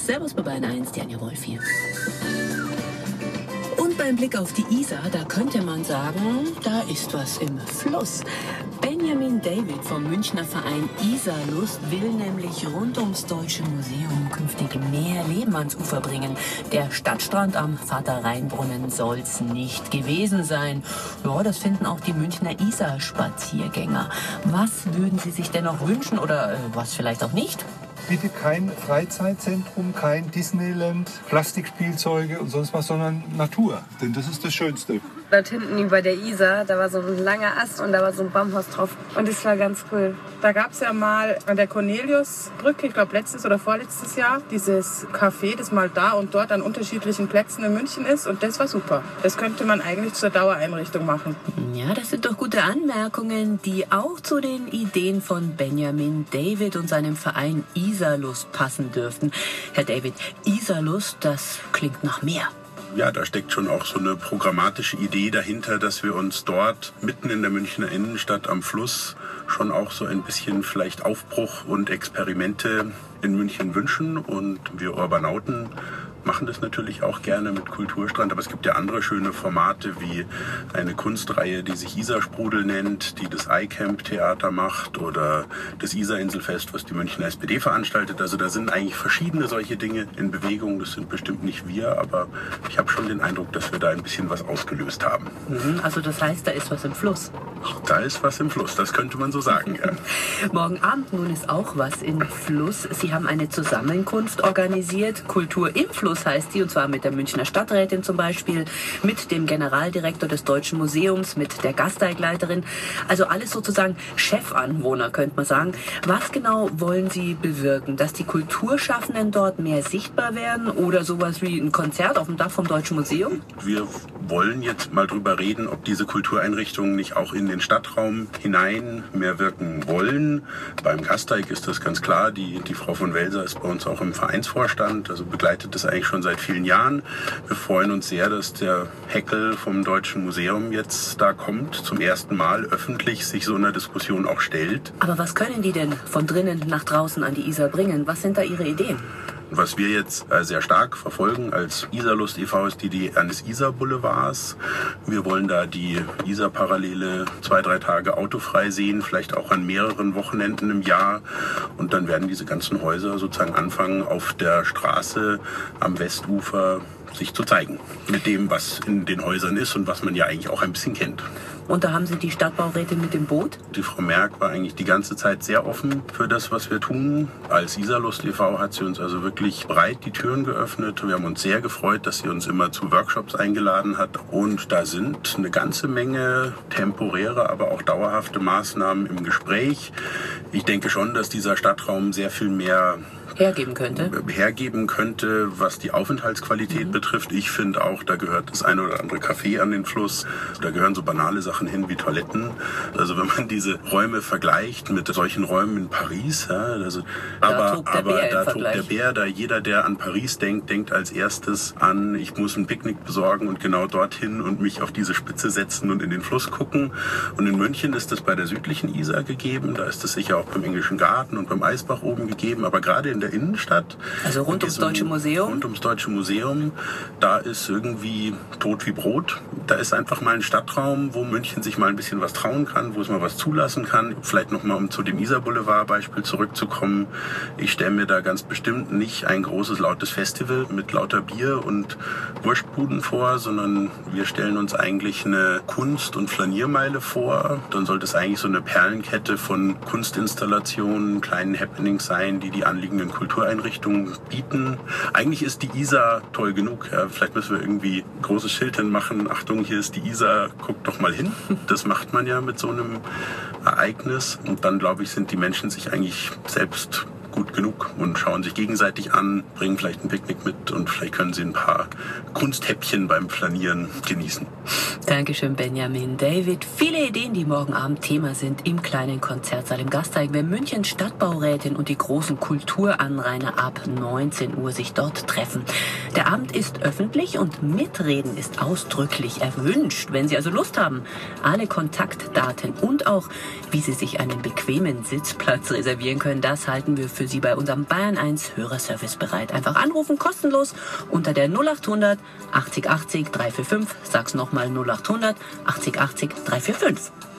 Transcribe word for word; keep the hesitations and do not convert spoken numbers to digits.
Servus bei Bayern eins, Janja Wolf hier. Und beim Blick auf die Isar, da könnte man sagen, da ist was im Fluss. Benjamin David vom Münchner Verein Isarlust will nämlich rund ums Deutsche Museum künftig mehr Leben ans Ufer bringen. Der Stadtstrand am Vater-Rhein-Brunnen soll's nicht gewesen sein. Ja, das finden auch die Münchner Isar-Spaziergänger. Was würden Sie sich denn noch wünschen oder äh, was vielleicht auch nicht? Bitte kein Freizeitzentrum, kein Disneyland, Plastikspielzeuge und sonst was, sondern Natur. Denn das ist das Schönste. Dort hinten über der Isar, da war so ein langer Ast und da war so ein Baumhaus drauf. Und das war ganz cool. Da gab es ja mal an der Corneliusbrücke, ich glaube letztes oder vorletztes Jahr, dieses Café, das mal da und dort an unterschiedlichen Plätzen in München ist. Und das war super. Das könnte man eigentlich zur Dauereinrichtung machen. Ja, das sind doch gute Anmerkungen, die auch zu den Ideen von Benjamin David und seinem Verein Isarlust passen dürften. Herr David, Isarlust, das klingt nach mehr. Ja, da steckt schon auch so eine programmatische Idee dahinter, dass wir uns dort mitten in der Münchner Innenstadt am Fluss schon auch so ein bisschen vielleicht Aufbruch und Experimente in München wünschen. Und wir Urbanauten machen das natürlich auch gerne mit Kulturstrand, aber es gibt ja andere schöne Formate wie eine Kunstreihe, die sich Isarsprudel nennt, die das iCamp-Theater macht oder das Isar-Inselfest, was die Münchner S P D veranstaltet. Also da sind eigentlich verschiedene solche Dinge in Bewegung. Das sind bestimmt nicht wir, aber ich habe schon den Eindruck, dass wir da ein bisschen was ausgelöst haben. Also das heißt, da ist was im Fluss? Da ist was im Fluss, das könnte man so sagen, ja. Morgen Abend nun ist auch was im Fluss. Sie haben eine Zusammenkunft organisiert, Kultur im Fluss heißt die, und zwar mit der Münchner Stadträtin zum Beispiel, mit dem Generaldirektor des Deutschen Museums, mit der Gasteigleiterin. Also alles sozusagen Chefanwohner, könnte man sagen. Was genau wollen Sie bewirken? Dass die Kulturschaffenden dort mehr sichtbar werden oder sowas wie ein Konzert auf dem Dach vom Deutschen Museum? Wir wollen jetzt mal drüber reden, ob diese Kultureinrichtungen nicht auch in den Stadtraum hinein mehr wirken wollen. Beim Gasteig ist das ganz klar. Die, die Frau von Welser ist bei uns auch im Vereinsvorstand, also begleitet das eigentlich schon seit vielen Jahren. Wir freuen uns sehr, dass der Heckel vom Deutschen Museum jetzt da kommt, zum ersten Mal öffentlich sich so einer Diskussion auch stellt. Aber was können die denn von drinnen nach draußen an die Isar bringen? Was sind da Ihre Ideen? Was wir jetzt sehr stark verfolgen als Isarlust e V ist die Idee eines Isar-Boulevards. Wir wollen da die Isar-Parallele zwei, drei Tage autofrei sehen, vielleicht auch an mehreren Wochenenden im Jahr. Und dann werden diese ganzen Häuser sozusagen anfangen, auf der Straße am Westufer sich zu zeigen. Mit dem, was in den Häusern ist und was man ja eigentlich auch ein bisschen kennt. Und da haben Sie die Stadtbaurätin mit dem Boot? Die Frau Merck war eigentlich die ganze Zeit sehr offen für das, was wir tun. Als Isarlust e V hat sie uns also wirklich breit die Türen geöffnet. Wir haben uns sehr gefreut, dass sie uns immer zu Workshops eingeladen hat. Und da sind eine ganze Menge temporäre, aber auch dauerhafte Maßnahmen im Gespräch. Ich denke schon, dass dieser Stadtraum sehr viel mehr hergeben könnte? hergeben könnte, was die Aufenthaltsqualität mhm. betrifft. Ich finde auch, da gehört das eine oder andere Café an den Fluss. Da gehören so banale Sachen hin wie Toiletten. Also wenn man diese Räume vergleicht mit solchen Räumen in Paris, ja, also, da aber, tobt der aber Bär da tobt der Bär, da jeder, der an Paris denkt, denkt als erstes an, ich muss ein Picknick besorgen und genau dorthin und mich auf diese Spitze setzen und in den Fluss gucken. Und in München ist das bei der südlichen Isar gegeben. Da ist es sicher auch beim Englischen Garten und beim Eisbach oben gegeben. Aber gerade in der Innenstadt. Also rund ums Deutsche Museum? Rund ums Deutsche Museum. Da ist irgendwie tot wie Brot. Da ist einfach mal ein Stadtraum, wo München sich mal ein bisschen was trauen kann, wo es mal was zulassen kann. Vielleicht nochmal, um zu dem Isar-Boulevard-Beispiel zurückzukommen. Ich stelle mir da ganz bestimmt nicht ein großes, lautes Festival mit lauter Bier und Wurstbuden vor, sondern wir stellen uns eigentlich eine Kunst- und Flaniermeile vor. Dann sollte es eigentlich so eine Perlenkette von Kunstinstallationen, kleinen Happenings sein, die die anliegenden Kultureinrichtungen bieten. Eigentlich ist die Isar toll genug. Ja, vielleicht müssen wir irgendwie ein großes Schild hinmachen. Achtung, hier ist die Isar, guckt doch mal hin. Das macht man ja mit so einem Ereignis. Und dann, glaube ich, sind die Menschen sich eigentlich selbst gut genug und schauen sich gegenseitig an, bringen vielleicht ein Picknick mit und vielleicht können sie ein paar Kunsthäppchen beim Flanieren genießen. Dankeschön, Benjamin David. Viele Ideen, die morgen Abend Thema sind im kleinen Konzertsaal im Gasteig, wenn Münchens Stadtbaurätin und die großen Kulturanrainer ab neunzehn Uhr sich dort treffen. Der Abend ist öffentlich und Mitreden ist ausdrücklich erwünscht. Wenn Sie also Lust haben, alle Kontaktdaten und auch, wie Sie sich einen bequemen Sitzplatz reservieren können, das halten wir für Sie bei unserem Bayern eins Hörerservice bereit. Einfach anrufen, kostenlos, unter der null achthundert achtzig achtzig drei vier fünf. Sag's nochmal null achthundert achtzig achtzig drei vier fünf.